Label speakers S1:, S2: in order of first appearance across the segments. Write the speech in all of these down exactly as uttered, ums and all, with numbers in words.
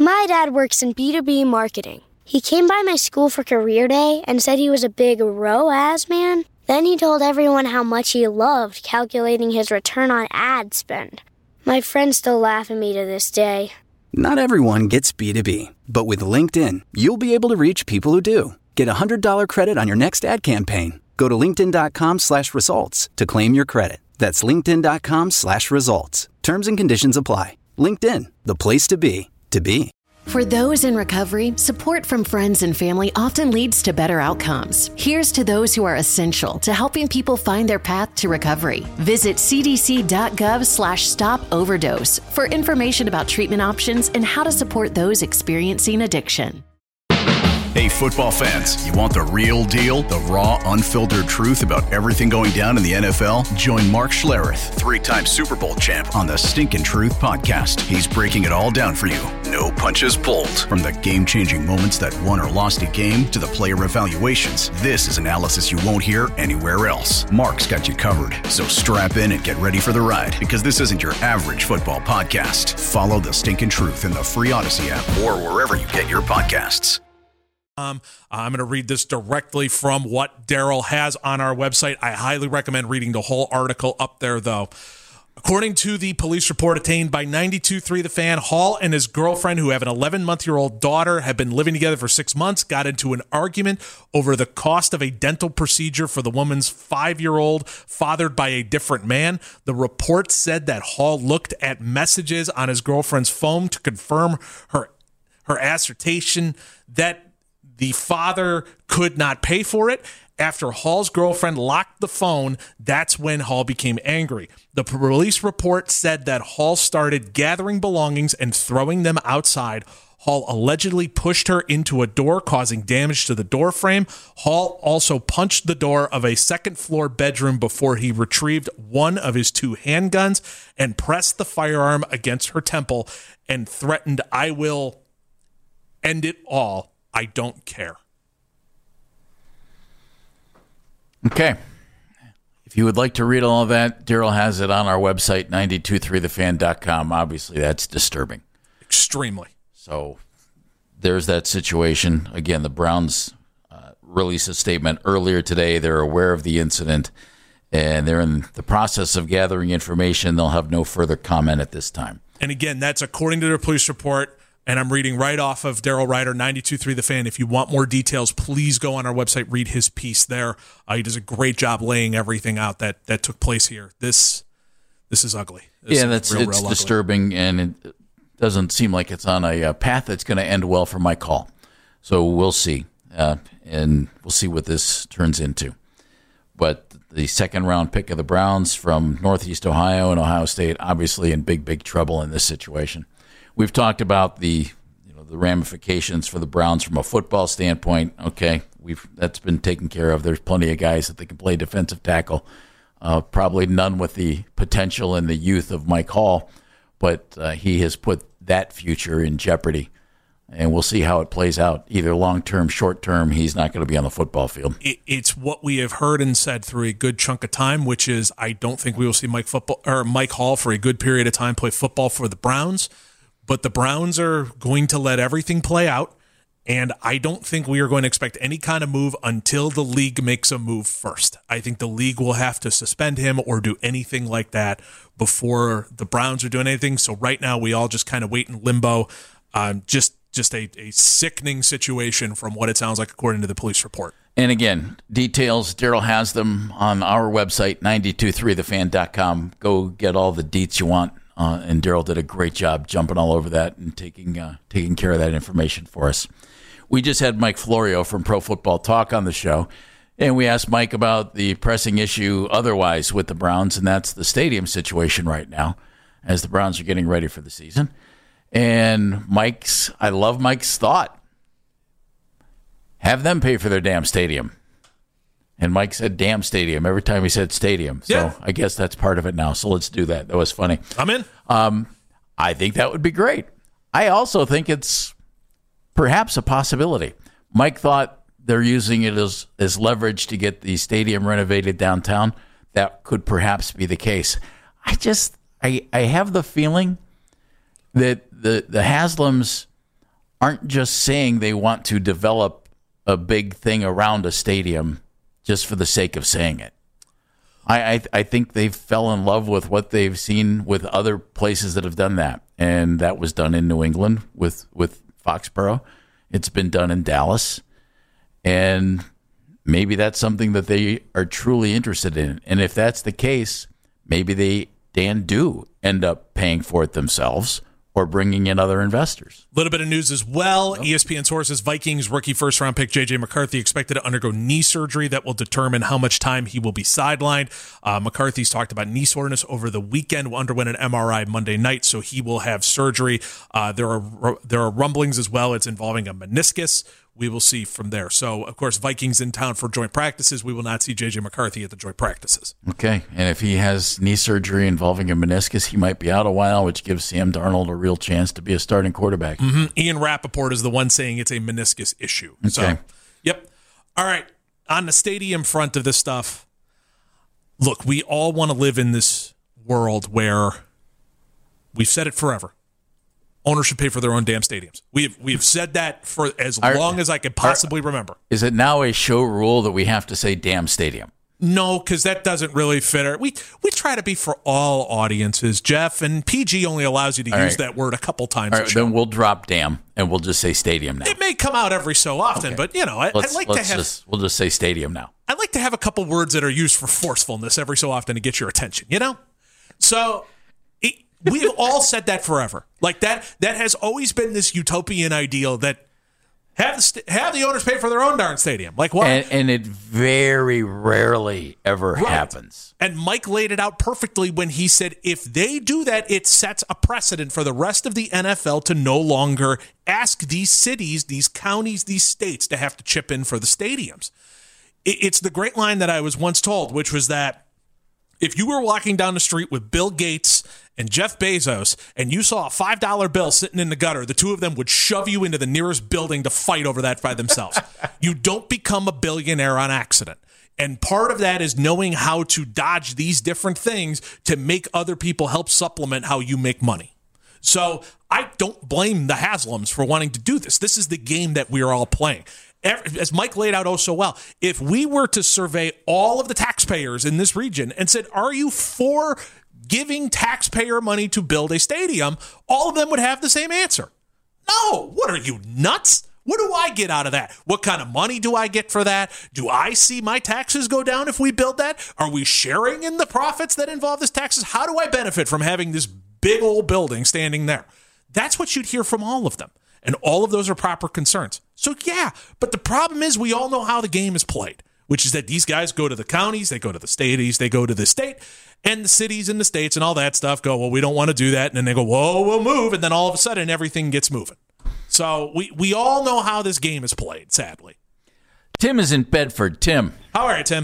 S1: My dad works in B two B marketing. He came by my school for career day and said he was a big R O A S man. Then he told everyone how much he loved calculating his return on ad spend. My friends still laugh at me to this day.
S2: Not everyone gets B two B, but with LinkedIn, you'll be able to reach people who do. Get a one hundred dollars credit on your next ad campaign. Go to linkedin.com slash results to claim your credit. That's linkedin.com slash results. Terms and conditions apply. LinkedIn, the place to be, to be.
S3: For those in recovery, support from friends and family often leads to better outcomes. Here's to those who are essential to helping people find their path to recovery. Visit cdc.gov slash stop overdose for information about treatment options and how to support those experiencing addiction.
S4: Hey, football fans, you want the real deal? The raw, unfiltered truth about everything going down in the N F L? Join Mark Schlereth, three-time Super Bowl champ, on the Stinkin' Truth podcast. He's breaking it all down for you. No punches pulled. From the game-changing moments that won or lost a game to the player evaluations, this is analysis you won't hear anywhere else. Mark's got you covered, so strap in and get ready for the ride, because this isn't your average football podcast. Follow the Stinkin' Truth in the free Odyssey app or wherever you get your podcasts.
S5: Um, I'm going to read this directly from what Daryl has on our website. I highly recommend reading the whole article up there, though. According to the police report obtained by ninety-two point three The Fan, Hall and his girlfriend, who have an eleven-month-year-old daughter, have been living together for six months, got into an argument over the cost of a dental procedure for the woman's five-year-old, fathered by a different man. The report said that Hall looked at messages on his girlfriend's phone to confirm her, her assertion that the father could not pay for it. After Hall's girlfriend locked the phone, that's when Hall became angry. The police report said that Hall started gathering belongings and throwing them outside. Hall allegedly pushed her into a door, causing damage to the door frame. Hall also punched the door of a second-floor bedroom before he retrieved one of his two handguns and pressed the firearm against her temple and threatened, "I will end it all. I don't care."
S6: Okay. If you would like to read all of that, Daryl has it on our website, nine two three the fan dot com. Obviously, that's disturbing.
S5: Extremely.
S6: So there's that situation. Again, the Browns uh, released a statement earlier today. They're aware of the incident, and they're in the process of gathering information. They'll have no further comment at this time.
S5: And again, that's according to the police report. And I'm reading right off of Daryl Ryder, ninety-two point three The Fan. If you want more details, please go on our website, read his piece there. Uh, he does a great job laying everything out that, that took place here. This this is ugly. This
S6: yeah,
S5: is
S6: that's
S5: real,
S6: it's
S5: real
S6: disturbing, and it doesn't seem like it's on a, a path that's going to end well for Mike Hall. So we'll see, uh, and we'll see what this turns into. But the second-round pick of the Browns from Northeast Ohio and Ohio State, obviously in big, big trouble in this situation. We've talked about the, you know, the ramifications for the Browns from a football standpoint. Okay, we've that's been taken care of. There's plenty of guys that they can play defensive tackle. Uh, probably none with the potential and the youth of Mike Hall, but uh, he has put that future in jeopardy. And we'll see how it plays out. Either long-term, short-term, he's not going to be on the football field.
S5: It's what we have heard and said through a good chunk of time, which is I don't think we will see Mike football or Mike Hall for a good period of time play football for the Browns. But the Browns are going to let everything play out, and I don't think we are going to expect any kind of move until the league makes a move first. I think the league will have to suspend him or do anything like that before the Browns are doing anything. So right now we all just kind of wait in limbo. Um, just just a, a sickening situation from what it sounds like according to the police report.
S6: And again, details, Daryl has them on our website, nine two three the fan dot com. Go get all the deets you want. Uh, and Daryl did a great job jumping all over that and taking uh, taking care of that information for us. We just had Mike Florio from Pro Football Talk on the show, and we asked Mike about the pressing issue otherwise with the Browns, and that's the stadium situation right now as the Browns are getting ready for the season. And Mike's, I love Mike's thought. Have them pay for their damn stadium. And Mike said damn stadium every time he said stadium. So
S5: yeah.
S6: I guess that's part of it now. So let's do that. That was funny.
S5: I'm in.
S6: Um, I think that would be great. I also think it's perhaps a possibility. Mike thought they're using it as, as leverage to get the stadium renovated downtown. That could perhaps be the case. I just, I, I have the feeling that the, the Haslams aren't just saying they want to develop a big thing around a stadium just for the sake of saying it. I, I, I think they fell in love with what they've seen with other places that have done that. And that was done in New England with, with Foxborough. It's been done in Dallas. And maybe that's something that they are truly interested in. And if that's the case, maybe they, Dan, do end up paying for it themselves or bringing in other investors.
S5: A little bit of news as well. Yep. E S P N sources, Vikings rookie first-round pick J J McCarthy expected to undergo knee surgery that will determine how much time he will be sidelined. Uh, McCarthy's talked about knee soreness over the weekend, underwent an M R I Monday night, so he will have surgery. Uh, there are there are rumblings as well. It's involving a meniscus. We will see from there. So, of course, Vikings in town for joint practices. We will not see J J McCarthy at the joint practices.
S6: Okay, and if he has knee surgery involving a meniscus, he might be out a while, which gives Sam Darnold a real chance to be a starting quarterback.
S5: Mm-hmm. Ian Rappaport is the one saying it's a meniscus issue.
S6: Okay.
S5: So, yep. All right. On the stadium front of this stuff, look, we all want to live in this world where we've said it forever. Owners should pay for their own damn stadiums. We've we've said that for as
S6: are,
S5: long as I could possibly
S6: are,
S5: remember.
S6: Is it now a show rule that we have to say damn stadium?
S5: No, because that doesn't really fit. Our, we we try to be for all audiences, Jeff, and P G only allows you to
S6: all
S5: use
S6: right.
S5: that word a couple times.
S6: All right, then we'll drop damn and we'll just say stadium now.
S5: It may come out every so often,
S6: okay.
S5: but you know, I,
S6: let's,
S5: I like
S6: let's
S5: to have.
S6: Just, we'll just say stadium now.
S5: I like to have a couple words that are used for forcefulness every so often to get your attention. You know, so. It, We've all said that forever. Like that that has always been this utopian ideal that have the, st- have the owners pay for their own darn stadium. Like what?
S6: And, and it very rarely ever
S5: right.
S6: happens.
S5: And Mike laid it out perfectly when he said if they do that, it sets a precedent for the rest of the N F L to no longer ask these cities, these counties, these states to have to chip in for the stadiums. It, it's the great line that I was once told, which was that if you were walking down the street with Bill Gates and Jeff Bezos and you saw a five dollar bill sitting in the gutter, the two of them would shove you into the nearest building to fight over that by themselves. You don't become a billionaire on accident. And part of that is knowing how to dodge these different things to make other people help supplement how you make money. So I don't blame the Haslams for wanting to do this. This is the game that we're all playing. As Mike laid out oh so well, if we were to survey all of the taxpayers in this region and said, are you for giving taxpayer money to build a stadium, all of them would have the same answer. No. What are you, nuts? What do I get out of that? What kind of money do I get for that? Do I see my taxes go down if we build that? Are we sharing in the profits that involve this taxes? How do I benefit from having this big old building standing there? That's what you'd hear from all of them. And all of those are proper concerns. So, yeah, but the problem is we all know how the game is played, which is that these guys go to the counties, they go to the states, they go to the state, and the cities and the states and all that stuff go, well, we don't want to do that. And then they go, whoa, we'll move. And then all of a sudden, everything gets moving. So we, we all know how this game is played, sadly.
S6: Tim is in Bedford. Tim.
S5: How are you, Tim?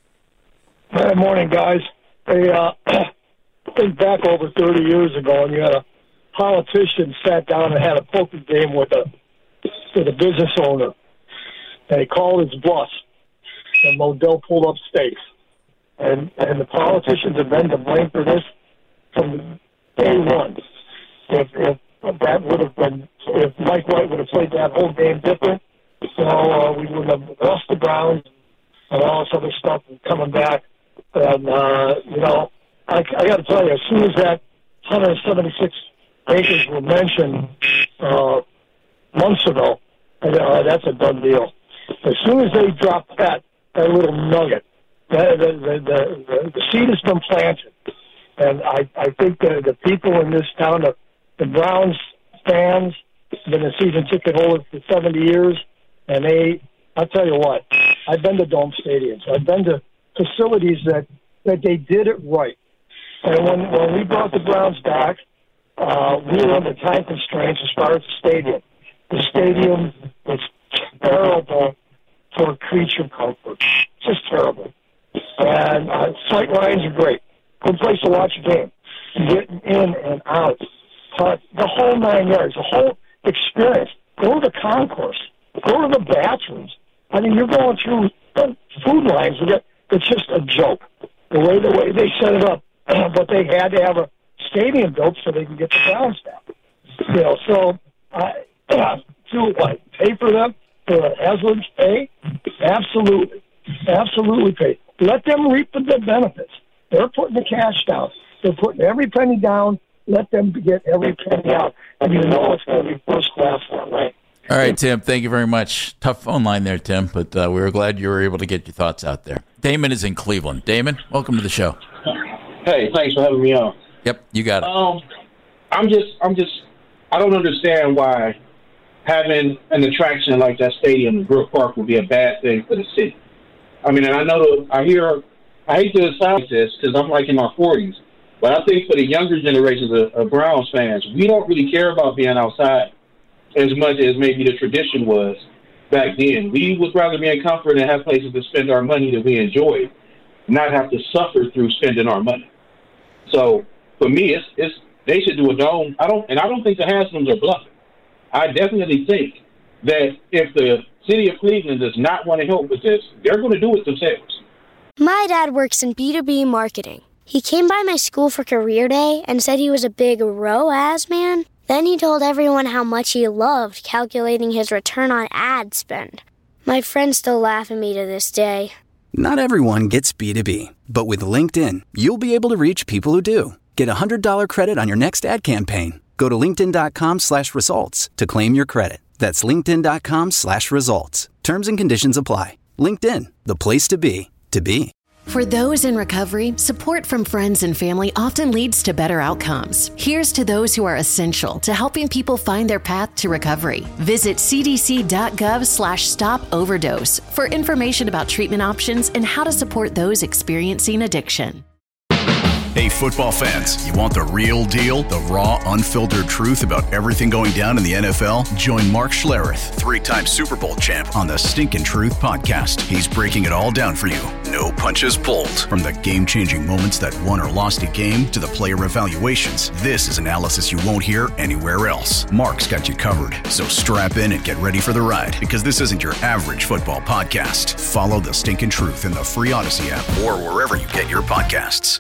S7: Good morning, guys. Hey, uh, think back over thirty years ago, and you had a politician sat down and had a poker game with a with a business owner, and he called his bluff, and Modell pulled up stakes, and and the politicians have been to blame for this from day one. If if that would have been, if Mike White would have played that whole game different, you know, uh, we would have lost the Browns and all this other stuff coming back, and uh, you know, I, I got to tell you, as soon as that one hundred seventy-six acres were mentioned uh, months ago, uh, that's a done deal. As soon as they dropped that, that little nugget, the, the, the, the, the seed has been planted. And I, I think the, the people in this town, the, the Browns fans, been a season ticket holder for seventy years, and they, I'll tell you what, I've been to dome stadiums. I've been to facilities that, that they did it right. And when, when we brought the Browns back, Uh, we were under time constraints as far as the stadium. The stadium was terrible for creature comfort. Just terrible. And uh, sight lines are great. Good place to watch a game. Getting in and out. But the whole nine yards, the whole experience. Go to the concourse. Go to the bathrooms. I mean, you're going through food lines. It's just a joke. The way the way they set it up. But they had to have a stadium built so they can get the Browns down. You know, so uh, do what? Pay for them? For the Haslams pay? Absolutely. Absolutely pay. Let them reap the benefits. They're putting the cash down. They're putting every penny down. Let them get every penny out. And you know it's going to be first class that way.
S6: All right, Tim, thank you very much. Tough phone line there, Tim, but uh, we were glad you were able to get your thoughts out there. Damon is in Cleveland. Damon, welcome to the show.
S8: Hey, thanks for having me on.
S6: Yep, you got it.
S8: Um, I'm just, I'm just, I don't understand why having an attraction like that stadium in Brook Park would be a bad thing for the city. I mean, and I know, that I hear, I hate to sound like this because I'm like in my forties, but I think for the younger generations of, of Browns fans, we don't really care about being outside as much as maybe the tradition was back then. We would rather be in comfort and have places to spend our money that we enjoy, not have to suffer through spending our money. So for me, it's it's they should do a dome. I don't, and I don't think the Haslams are bluffing. I definitely think that if the city of Cleveland does not want to help with this, they're going to do it themselves.
S1: My dad works in B two B marketing. He came by my school for career day and said he was a big R O A S man. Then he told everyone how much he loved calculating his return on ad spend. My friends still laugh at me to this day.
S2: Not everyone gets B two B, but with LinkedIn, you'll be able to reach people who do. Get a one hundred dollars credit on your next ad campaign. Go to linkedin.com slash results to claim your credit. That's linkedin.com slash results. Terms and conditions apply. LinkedIn, the place to be, to be.
S3: For those in recovery, support from friends and family often leads to better outcomes. Here's to those who are essential to helping people find their path to recovery. Visit cdc.gov slash stop overdose for information about treatment options and how to support those experiencing addiction.
S4: Hey, football fans, you want the real deal, the raw, unfiltered truth about everything going down in the N F L? Join Mark Schlereth, three-time Super Bowl champ, on the Stinkin' Truth podcast. He's breaking it all down for you. No punches pulled. From the game-changing moments that won or lost a game to the player evaluations, this is analysis you won't hear anywhere else. Mark's got you covered, so strap in and get ready for the ride, because this isn't your average football podcast. Follow the Stinkin' Truth in the free Odyssey app or wherever you get your podcasts.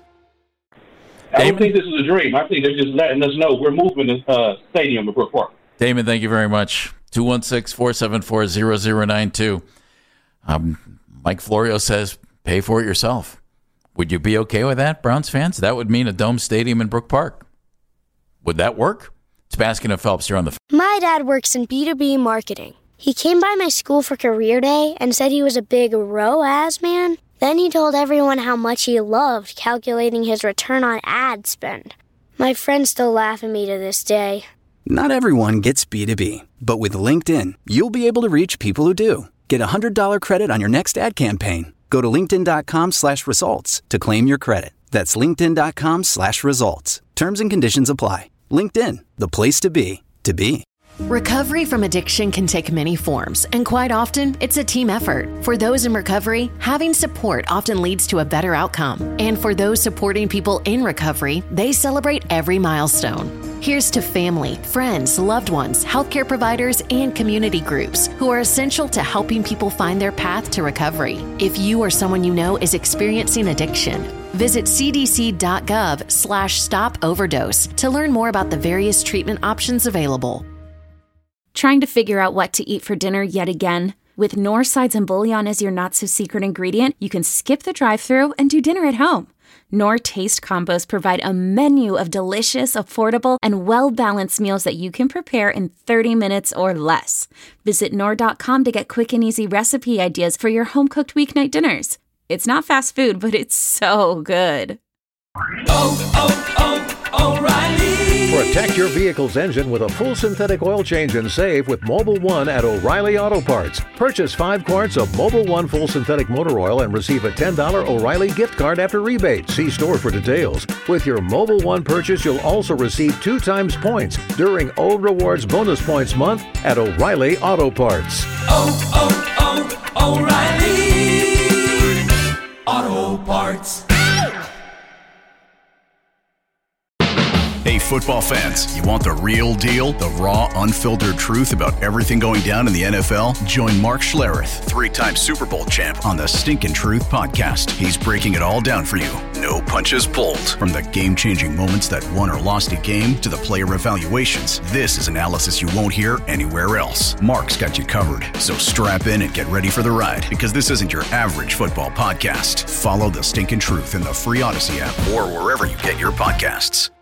S8: I don't think this is a dream. I think they're just letting us know we're moving the uh, stadium to Brook Park.
S6: Damon, thank you very much. two one six, four seven four, zero zero nine two. Um, Mike Florio says, pay for it yourself. Would you be okay with that, Browns fans? That would mean a dome stadium in Brook Park. Would that work? It's Baskin and Phelps here on the...
S1: My dad works in B two B marketing. He came by my school for career day and said he was a big R O A S man. Then he told everyone how much he loved calculating his return on ad spend. My friends still laugh at me to this day.
S2: Not everyone gets B two B, but with LinkedIn, you'll be able to reach people who do. Get a one hundred dollars credit on your next ad campaign. Go to linkedin.com slash results to claim your credit. That's linkedin.com slash results. Terms and conditions apply. LinkedIn, the place to be, to be.
S3: Recovery from addiction can take many forms, and quite often, it's a team effort. For those in recovery, having support often leads to a better outcome. And for those supporting people in recovery, they celebrate every milestone. Here's to family, friends, loved ones, healthcare providers, and community groups who are essential to helping people find their path to recovery. If you or someone you know is experiencing addiction, visit cdc.gov slash stop overdose to learn more about the various treatment options available.
S9: Trying to figure out what to eat for dinner yet again? With Knorr sides and bouillon as your not-so-secret ingredient, you can skip the drive-thru and do dinner at home. Knorr Taste Combos provide a menu of delicious, affordable, and well-balanced meals that you can prepare in thirty minutes or less. Visit Knorr dot com to get quick and easy recipe ideas for your home-cooked weeknight dinners. It's not fast food, but it's so good.
S10: Oh, oh, oh, O'Reilly.
S11: Protect your vehicle's engine with a full synthetic oil change and save with Mobil one at O'Reilly Auto Parts. Purchase five quarts of Mobil one full synthetic motor oil and receive a ten dollars O'Reilly gift card after rebate. See store for details. With your Mobil one purchase, you'll also receive two times points during O Rewards Bonus Points Month at O'Reilly Auto Parts.
S10: Oh, oh, oh, O'Reilly Auto Parts.
S4: Hey, football fans, you want the real deal, the raw, unfiltered truth about everything going down in the N F L? Join Mark Schlereth, three-time Super Bowl champ, on the Stinkin' Truth podcast. He's breaking it all down for you. no punches pulled. From the game-changing moments that won or lost a game to the player evaluations, this is analysis you won't hear anywhere else. Mark's got you covered, so strap in and get ready for the ride, because this isn't your average football podcast. Follow The Stinkin' Truth in the free Odyssey app or wherever you get your podcasts.